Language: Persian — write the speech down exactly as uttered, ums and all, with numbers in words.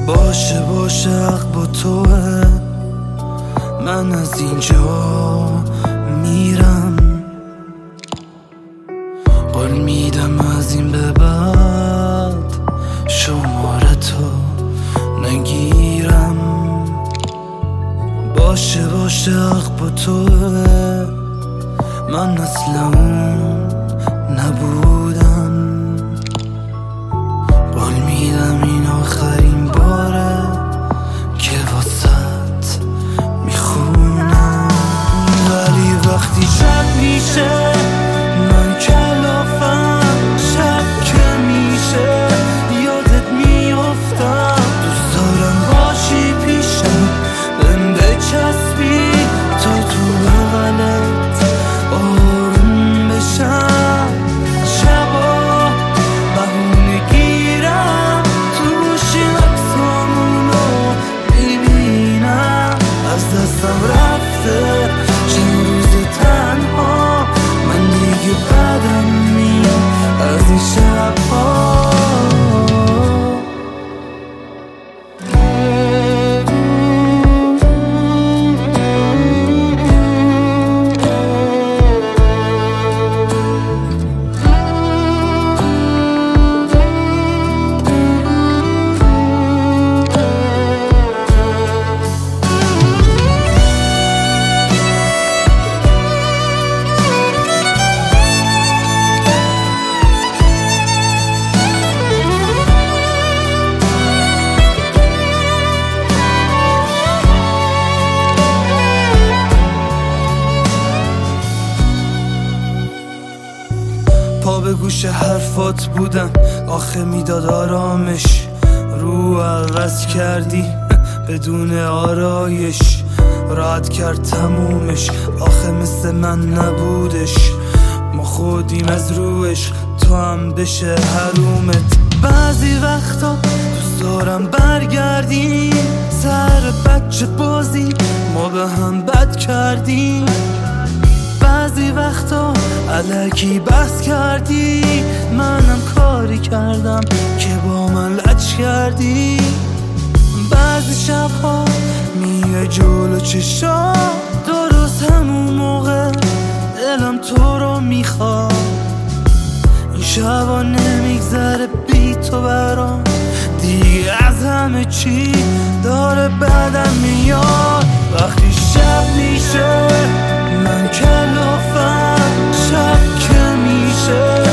باشه باشه حق با توه، من از اینجا میرم. قول میدم از این به بعد شماره تو نگیرم. باشه باشه حق با توه، من اصلا اون نبودم. قول میدم این آخرین باره که واسط میخونم. ولی وقتی شب میشه من کلافم، شب که میشه یادت میافتم. دوست دارم باشی پیشم، بهم بچسبی تا تو بغلت آروم بشم. شبا بهونه گیرم تو گوشی عکسامونو میبینم. از دستم رفته چند روز تنها، من دیگه بدم میاد از این شبها. پا به گوش حرفات بودم، آخه میداد آرامش. رو عوض کردی بدون آرایش، راحت کرد تمومش، آخه مثل من نبودش. ما خودیم از روش، تو هم بشه حرومت. بعضی وقتا دوست دارم برگردیم سر بچه بازی، ما به هم بد کردیم. بعضی وقتا الکی بحث کردی، منم کاری کردم که با من لج کردی. بعضی شبها میای جلو چشام، درست همون موقع دلم تو رو میخواد. این شبا نمیگذره بی تو برام، دیگه از همه چی داره بدم میاد. وقتی شب میشه من کلافم، شب که میشه